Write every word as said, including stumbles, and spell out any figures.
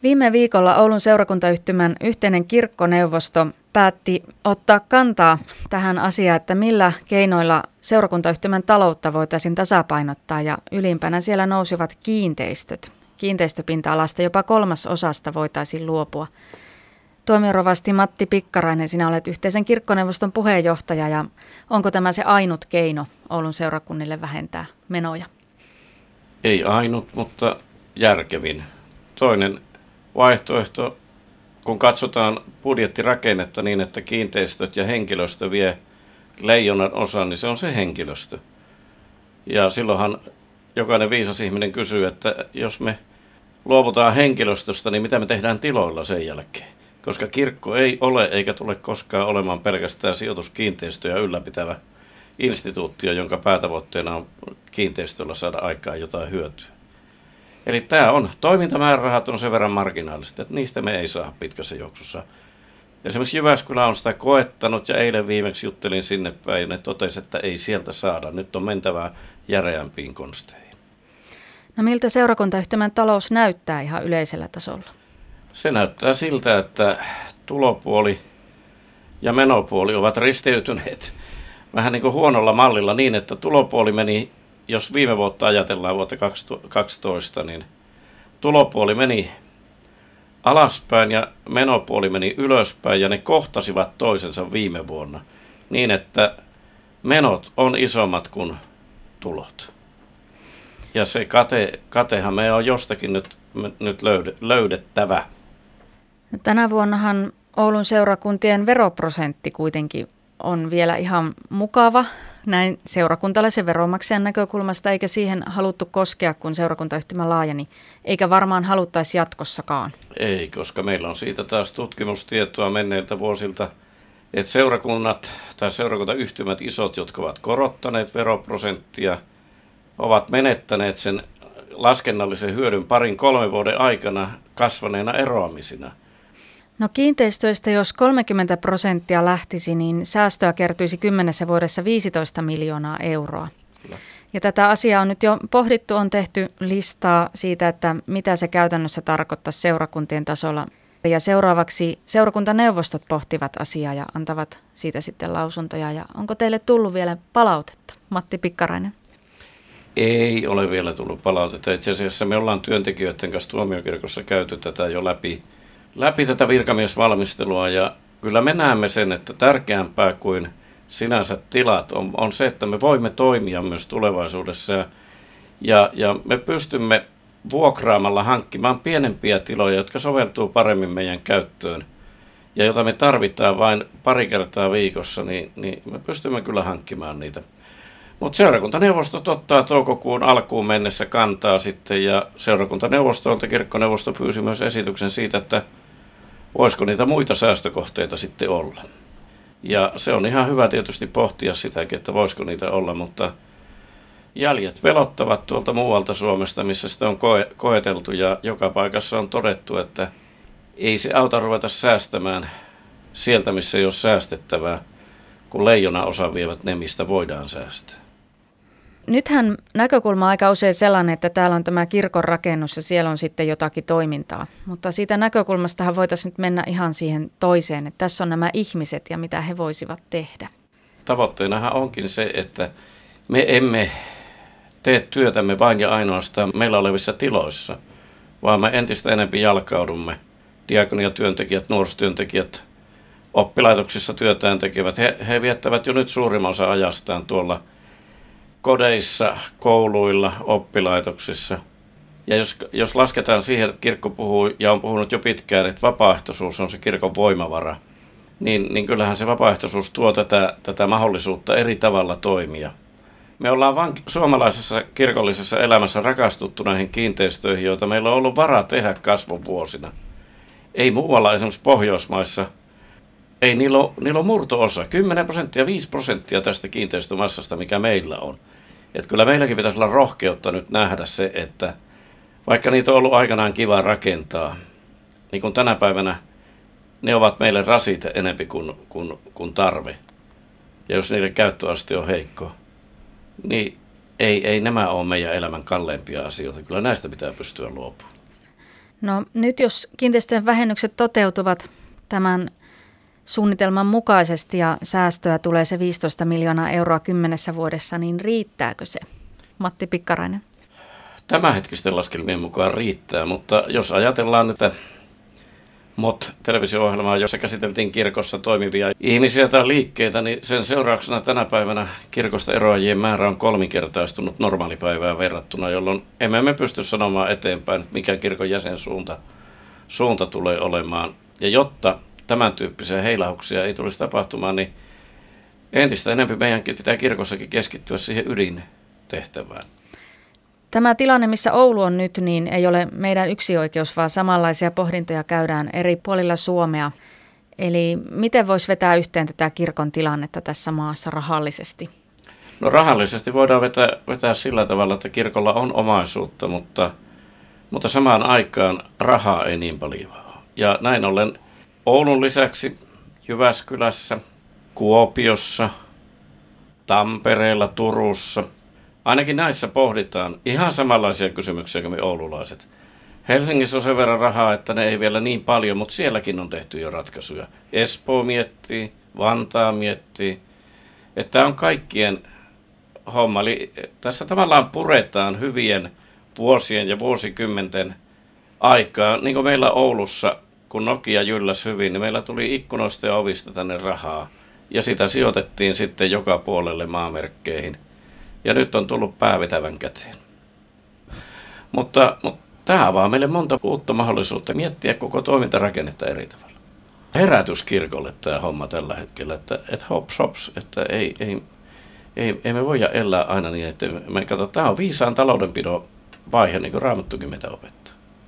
Viime viikolla Oulun seurakuntayhtymän yhteinen kirkkoneuvosto päätti ottaa kantaa tähän asiaan, että millä keinoilla seurakuntayhtymän taloutta voitaisiin tasapainottaa, ja ylimpänä siellä nousivat kiinteistöt. Kiinteistöpinta-alasta jopa kolmasosasta voitaisiin luopua. Tuomiorovasti Matti Pikkarainen, sinä olet yhteisen kirkkoneuvoston puheenjohtaja, ja onko tämä se ainut keino Oulun seurakunnille vähentää menoja? Ei ainut, mutta järkevin. Toinen vaihtoehto, kun katsotaan budjettirakennetta niin, että kiinteistöt ja henkilöstö vie leijonan osan, niin se on se henkilöstö. Ja silloinhan jokainen viisas ihminen kysyy, että jos me luovutaan henkilöstöstä, niin mitä me tehdään tiloilla sen jälkeen? Koska kirkko ei ole eikä tule koskaan olemaan pelkästään sijoituskiinteistöjä ylläpitävä instituutio, jonka päätavoitteena on kiinteistöllä saada aikaan jotain hyötyä. Eli tämä on, toimintamäärärahat on sen verran marginaalista, että niistä me ei saa pitkässä juoksussa. Esimerkiksi Jyväskylä on sitä koettanut, ja eilen viimeksi juttelin sinne päin, ja ne totesi, että ei sieltä saada. Nyt on mentävää järeämpiin konsteihin. No miltä seurakuntayhtymän talous näyttää ihan yleisellä tasolla? Se näyttää siltä, että tulopuoli ja menopuoli ovat risteytyneet vähän niin kuin huonolla mallilla niin, että tulopuoli meni, jos viime vuotta ajatellaan vuotta kaksituhattakaksitoista, niin tulopuoli meni alaspäin ja menopuoli meni ylöspäin, ja ne kohtasivat toisensa viime vuonna niin, että menot on isommat kuin tulot. Ja se kate, katehan me on jostakin nyt, nyt löydettävä. Tänä vuonnahan Oulun seurakuntien veroprosentti kuitenkin on vielä ihan mukava näin seurakuntalaisen veronmaksajan näkökulmasta, eikä siihen haluttu koskea, kun seurakuntayhtymä laajeni, eikä varmaan haluttaisi jatkossakaan. Ei, koska meillä on siitä taas tutkimustietoa menneiltä vuosilta, että seurakunnat tai seurakuntayhtymät isot, jotka ovat korottaneet veroprosenttia, ovat menettäneet sen laskennallisen hyödyn parin kolmen vuoden aikana kasvaneena eroamisina. No kiinteistöistä, jos kolmekymmentä prosenttia lähtisi, niin säästöä kertyisi kymmenessä vuodessa viisitoista miljoonaa euroa. Kyllä. Ja tätä asiaa on nyt jo pohdittu, on tehty listaa siitä, että mitä se käytännössä tarkoittaa seurakuntien tasolla. Ja seuraavaksi seurakuntaneuvostot pohtivat asiaa ja antavat siitä sitten lausuntoja. Ja onko teille tullut vielä palautetta, Matti Pikkarainen? Ei ole vielä tullut palautetta. Itse asiassa me ollaan työntekijöiden kanssa tuomiokirkossa käyty tätä jo läpi. läpi tätä virkamiesvalmistelua, ja kyllä me näemme sen, että tärkeämpää kuin sinänsä tilat on, on se, että me voimme toimia myös tulevaisuudessa, ja, ja me pystymme vuokraamalla hankkimaan pienempiä tiloja, jotka soveltuu paremmin meidän käyttöön, ja jota me tarvitaan vain pari kertaa viikossa, niin, niin me pystymme kyllä hankkimaan niitä. Mutta seurakuntaneuvostot ottaa toukokuun alkuun mennessä kantaa sitten, ja seurakuntaneuvostolta kirkkoneuvosto pyysi myös esityksen siitä, että voisiko niitä muita säästökohteita sitten olla. Ja se on ihan hyvä tietysti pohtia sitäkin, että voisiko niitä olla, mutta jäljet velottavat tuolta muualta Suomesta, missä sitä on koe- koeteltu, ja joka paikassa on todettu, että ei se auta ruveta säästämään sieltä, missä ei ole säästettävää, kun leijona osa vievät ne, mistä voidaan säästää. Nythän näkökulma on aika usein sellainen, että täällä on tämä kirkon rakennus ja siellä on sitten jotakin toimintaa. Mutta siitä näkökulmastahan voitaisiin nyt mennä ihan siihen toiseen, että tässä on nämä ihmiset ja mitä he voisivat tehdä. Tavoitteenahan onkin se, että me emme tee työtämme vain ja ainoastaan meillä olevissa tiloissa, vaan me entistä enemmän jalkaudumme. Diakoniatyöntekijät, nuorisotyöntekijät, oppilaitoksissa työtään tekevät, he, he viettävät jo nyt suurimman osa ajastaan tuolla kodeissa, kouluilla, oppilaitoksissa. Ja jos, jos lasketaan siihen, että kirkko puhuu ja on puhunut jo pitkään, että vapaaehtoisuus on se kirkon voimavara, niin, niin kyllähän se vapaaehtoisuus tuo tätä, tätä mahdollisuutta eri tavalla toimia. Me ollaan vain suomalaisessa kirkollisessa elämässä rakastuttu näihin kiinteistöihin, joita meillä on ollut varaa tehdä kasvun vuosina. Ei muualla, esimerkiksi Pohjoismaissa, ei niillä ole, niillä on murto-osa, kymmenen prosenttia, viisi prosenttia tästä kiinteistömassasta, mikä meillä on. Että kyllä meilläkin pitäisi olla rohkeutta nyt nähdä se, että vaikka niitä on ollut aikanaan kiva rakentaa, niin kun tänä päivänä ne ovat meille rasite enempi kuin, kuin, kuin tarve. Ja jos niiden käyttöaste on heikko, niin ei, ei nämä ole meidän elämän kalleimpia asioita. Kyllä näistä pitää pystyä luopumaan. No nyt jos kiinteistöjen vähennykset toteutuvat tämän suunnitelman mukaisesti ja säästöä tulee se viisitoista miljoonaa euroa kymmenessä vuodessa, niin riittääkö se? Matti Pikkarainen. Tämänhetkisten laskelmien mukaan riittää, mutta jos ajatellaan nyt M O T-televisio-ohjelmaa, jossa käsiteltiin kirkossa toimivia ihmisiä tai liikkeitä, niin sen seurauksena tänä päivänä kirkosta eroajien määrä on kolminkertaistunut normaalipäivään verrattuna, jolloin emme me pysty sanomaan eteenpäin, että mikä kirkon jäsensuunta suunta tulee olemaan. Ja jotta tämän tyyppisiä heilauksia ei tulisi tapahtumaan, niin entistä enemmän meidänkin pitää kirkossakin keskittyä siihen ydintehtävään. Tämä tilanne, missä Oulu on nyt, niin ei ole meidän yksioikeus, vaan samanlaisia pohdintoja käydään eri puolilla Suomea. Eli miten voisi vetää yhteen tätä kirkon tilannetta tässä maassa rahallisesti? No rahallisesti voidaan vetää, vetää sillä tavalla, että kirkolla on omaisuutta, mutta, mutta samaan aikaan rahaa ei niin paljon ole. Ja näin ollen Oulun lisäksi Jyväskylässä, Kuopiossa, Tampereella, Turussa, ainakin näissä pohditaan ihan samanlaisia kysymyksiä kuin me oululaiset. Helsingissä on sen verran rahaa, että ne ei vielä niin paljon, mutta sielläkin on tehty jo ratkaisuja. Espoo miettii, Vantaa miettii, että tämä on kaikkien homma. Eli tässä tavallaan puretaan hyvien vuosien ja vuosikymmenten aikaa. Niin kuin meillä Oulussa, kun Nokia jylläsi hyvin, niin meillä tuli ikkunoista ja ovista tänne rahaa. Ja sitä sijoitettiin sitten joka puolelle maamerkkeihin. Ja nyt on tullut päävetävän käteen. Mutta, mutta tämä avaa meille monta uutta mahdollisuutta miettiä koko toimintarakennetta eri tavalla. Herätys kirkolle tämä homma tällä hetkellä, että, että hops hops, että ei, ei, ei, ei me voida elää aina niin, että me katsotaan, tämä on viisaan taloudenpidon vaihe, niin kuin Raamattukin meitä opettaa.